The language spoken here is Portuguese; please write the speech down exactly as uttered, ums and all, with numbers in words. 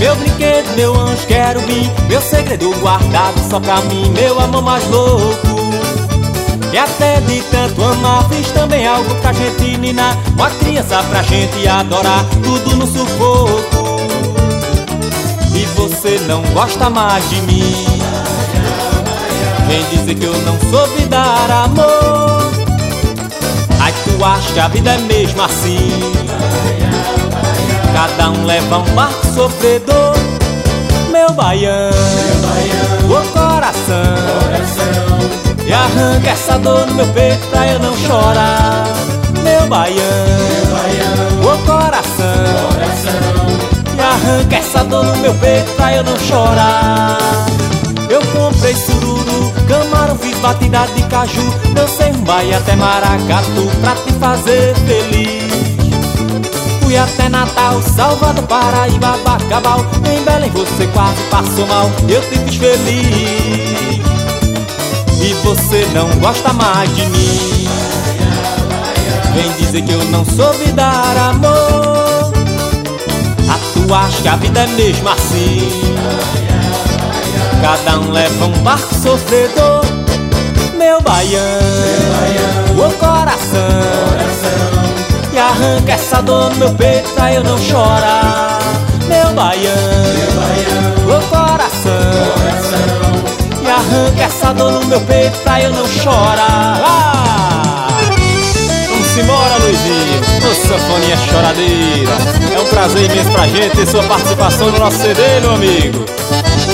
meu brinquedo, meu anjo querubim, meu segredo guardado só pra mim, meu amor mais louco. E até de tanto amar, fiz também algo pra gente ninar, uma criança pra gente adorar, tudo no sufoco. E você não gosta mais de mim, vem dizer que eu não soube dar amor. Ai, tu acha que a vida é mesmo assim, cada um leva um barco sofredor. Meu baiano, o coração, coração, e arranca essa dor no meu peito pra eu não chorar. Meu baiano, o coração, coração, e arranca essa dor no meu peito pra eu não chorar. Eu comprei sururu, camarão, fiz batida de caju, dancei um baile até maracatu pra te fazer feliz. Fui até Natal, Salvador, Paraíba, Bacabal, em Belém você quase passou mal, eu te fiz feliz. E você não gosta mais de mim, vem dizer que eu não soube dar amor. Ah, tu acha que a vida é mesmo assim, cada um leva um barco sofredor. Meu baiano, o coração, e arranca essa dor no meu peito pra eu não chorar. Meu baiano, o coração, e arranca essa dor no meu peito pra eu não chorar. Ah! Vamos embora, Luizinho, ô sanfoninha choradeira. É um prazer imenso pra gente ter sua participação no nosso C D, meu amigo.